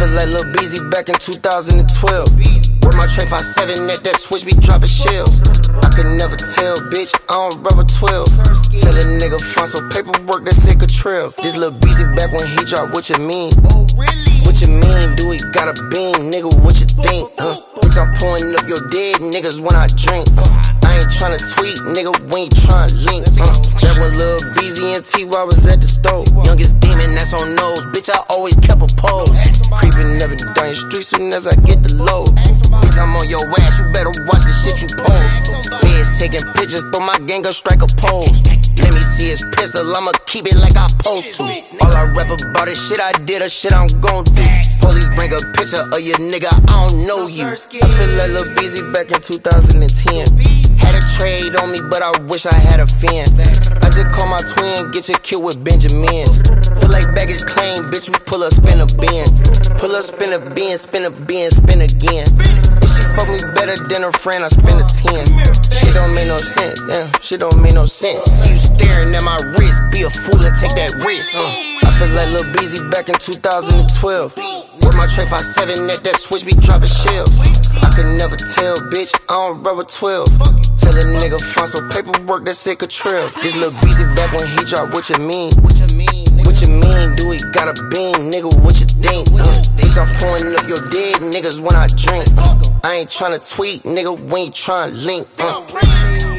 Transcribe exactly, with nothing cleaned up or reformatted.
feel like Lil Beezy back in two thousand twelve. With my Trey five seven at that switch be dropping shells. I could never tell, bitch, I don't rubber twelve. Tell a nigga find some paperwork that said Catrell. This Lil Beezy back when he dropped, what you mean? What you mean? Do we got a bean? Nigga, what you think? Uh, bitch, I'm pulling up your dead niggas when I drink. Uh, I ain't tryna tweet, nigga, we ain't tryna link. Uh, that when Lil Beezy and T Y was at the stove. Youngest demon that's on nose, bitch, I always kept a pose. Creeping never down your street soon as I get the load. Bitch, I'm on your ass, you better watch the shit you post. Feds taking pictures, throw my gang up, strike a pose. Let me see his pistol, I'ma keep it like I supposed to. All I rap about is shit I did or shit I'm gon' do. Police bring a picture of your nigga, I don't know you. I feel like Lil Beezy back in two thousand ten. Had a trade on me, but I wish I had a fan. I just call my twin, get you killed with Benjamins. Feel like baggage claim, bitch, we pull up, spin a bin. Pull up, spin a bin, spin a bin, spin again. If she fuck me better than her friend, I spend a ten. Shit don't make no sense, damn, shit don't make no sense. See you staring at my wrist, be a fool and take that risk, huh? I feel like Lil Beezy back in two thousand twelve. With my Trey five seven at that switch be dropping shells. I could never tell, bitch, I don't rubber twelve. Tell a nigga find some paperwork that said Catrell. This Lil Beezy back when he dropped, what you mean? What you mean? What you mean? Do we got a bean? Nigga, what you think? Uh, bitch, I'm pulling up your dead niggas when I drink. Uh, I ain't tryna tweet, nigga, we ain't tryna link. Uh.